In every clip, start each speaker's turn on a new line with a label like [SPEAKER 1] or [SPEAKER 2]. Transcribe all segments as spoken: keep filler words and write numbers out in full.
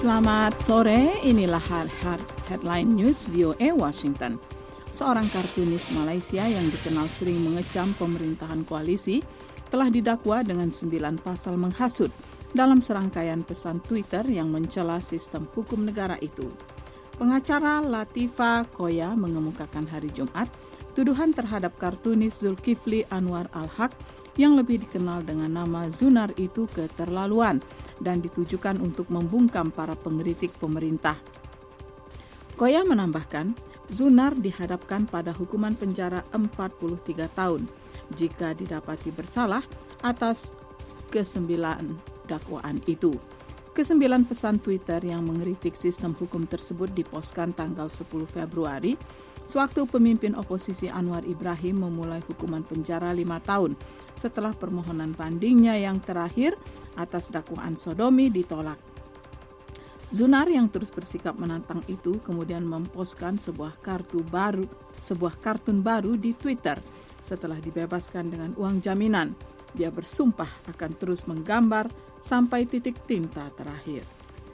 [SPEAKER 1] Selamat sore, inilah headline news V O A Washington. Seorang kartunis Malaysia yang dikenal sering mengecam pemerintahan koalisi telah didakwa dengan sembilan pasal menghasut dalam serangkaian pesan Twitter yang mencela sistem hukum negara itu. Pengacara Latifa Koya mengemukakan hari Jumat tuduhan terhadap kartunis Zulkifli Anwar Al-Haq yang lebih dikenal dengan nama Zunar itu keterlaluan dan ditujukan untuk membungkam para pengkritik pemerintah. Koya menambahkan, Zunar dihadapkan pada hukuman penjara empat puluh tiga tahun jika didapati bersalah atas kesembilan dakwaan itu. Kesembilan pesan Twitter yang mengkritik sistem hukum tersebut diposkan tanggal sepuluh Februari, sewaktu pemimpin oposisi Anwar Ibrahim memulai hukuman penjara lima tahun setelah permohonan bandingnya yang terakhir atas dakwaan sodomi ditolak. Zunar yang terus bersikap menantang itu kemudian memposkan sebuah kartu baru, sebuah kartun baru di Twitter setelah dibebaskan dengan uang jaminan. Dia bersumpah akan terus menggambar sampai titik tinta terakhir.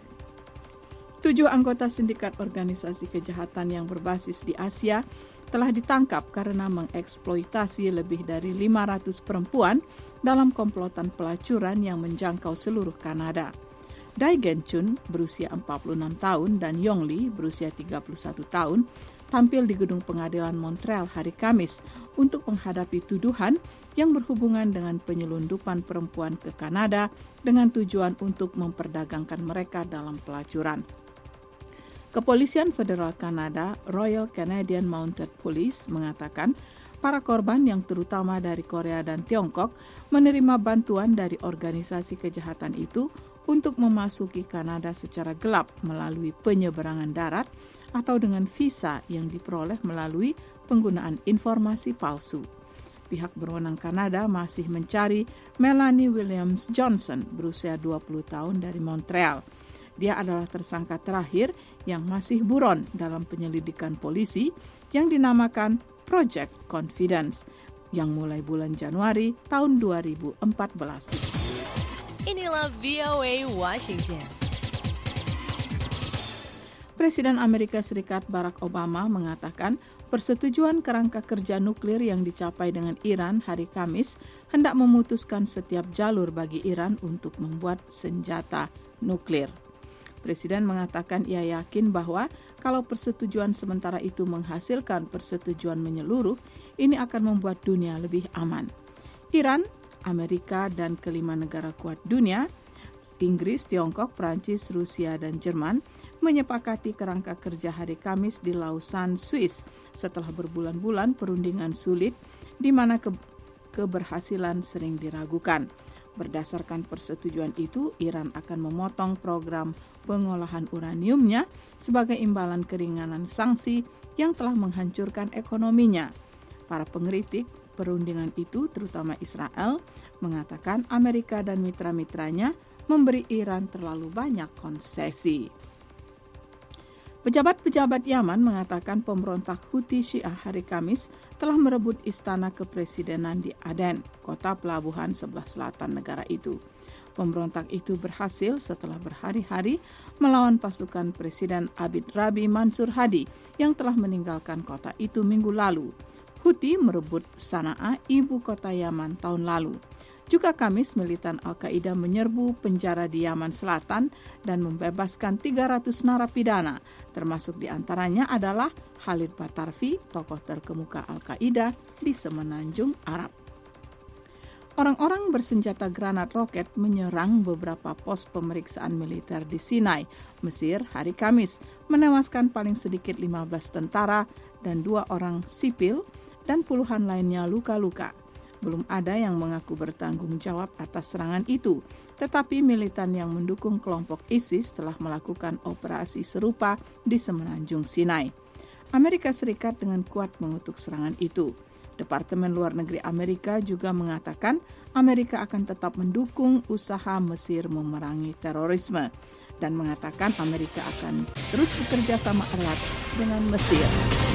[SPEAKER 1] Tujuh anggota sindikat organisasi kejahatan yang berbasis di Asia telah ditangkap karena mengeksploitasi lebih dari lima ratus perempuan dalam komplotan pelacuran yang menjangkau seluruh Kanada. Dai Genchun berusia empat puluh enam tahun dan Yong Li berusia tiga puluh satu tahun tampil di gedung pengadilan Montreal hari Kamis untuk menghadapi tuduhan yang berhubungan dengan penyelundupan perempuan ke Kanada dengan tujuan untuk memperdagangkan mereka dalam pelacuran. Kepolisian Federal Kanada, Royal Canadian Mounted Police, mengatakan para korban yang terutama dari Korea dan Tiongkok menerima bantuan dari organisasi kejahatan itu untuk memasuki Kanada secara gelap melalui penyeberangan darat atau dengan visa yang diperoleh melalui penggunaan informasi palsu. Pihak berwenang Kanada masih mencari Melanie Williams Johnson berusia dua puluh tahun dari Montreal. Dia adalah tersangka terakhir yang masih buron dalam penyelidikan polisi yang dinamakan Project Confidence yang mulai bulan Januari tahun dua ribu empat belas.
[SPEAKER 2] Inilah V O A Washington.
[SPEAKER 1] Presiden Amerika Serikat Barack Obama mengatakan persetujuan kerangka kerja nuklir yang dicapai dengan Iran hari Kamis hendak memutuskan setiap jalur bagi Iran untuk membuat senjata nuklir. Presiden mengatakan ia yakin bahwa kalau persetujuan sementara itu menghasilkan persetujuan menyeluruh, ini akan membuat dunia lebih aman. Iran, Amerika, dan kelima negara kuat dunia, Inggris, Tiongkok, Prancis, Rusia, dan Jerman, menyepakati kerangka kerja hari Kamis di Lausanne, Swiss, setelah berbulan-bulan perundingan sulit di mana ke- keberhasilan sering diragukan. Berdasarkan persetujuan itu, Iran akan memotong program pengolahan uraniumnya sebagai imbalan keringanan sanksi yang telah menghancurkan ekonominya. Para pengkritik perundingan itu, terutama Israel, mengatakan Amerika dan mitra-mitranya memberi Iran terlalu banyak konsesi. Pejabat-pejabat Yaman mengatakan pemberontak Houthi Syiah hari Kamis telah merebut istana kepresidenan di Aden, kota pelabuhan sebelah selatan negara itu. Pemberontak itu berhasil setelah berhari-hari melawan pasukan Presiden Abid Rabi Mansur Hadi yang telah meninggalkan kota itu minggu lalu. Houthi merebut Sana'a, ibu kota Yaman, tahun lalu. Juga Kamis, militan Al-Qaeda menyerbu penjara di Yaman Selatan dan membebaskan tiga ratus narapidana, termasuk diantaranya adalah Khalid Batarfi, tokoh terkemuka Al-Qaeda di Semenanjung Arab. Orang-orang bersenjata granat roket menyerang beberapa pos pemeriksaan militer di Sinai, Mesir, hari Kamis, menewaskan paling sedikit lima belas tentara dan dua orang sipil dan puluhan lainnya luka-luka. Belum ada yang mengaku bertanggung jawab atas serangan itu, tetapi militan yang mendukung kelompok ISIS telah melakukan operasi serupa di Semenanjung Sinai. Amerika Serikat dengan kuat mengutuk serangan itu. Departemen Luar Negeri Amerika juga mengatakan Amerika akan tetap mendukung usaha Mesir memerangi terorisme dan mengatakan Amerika akan terus bekerja sama erat dengan Mesir.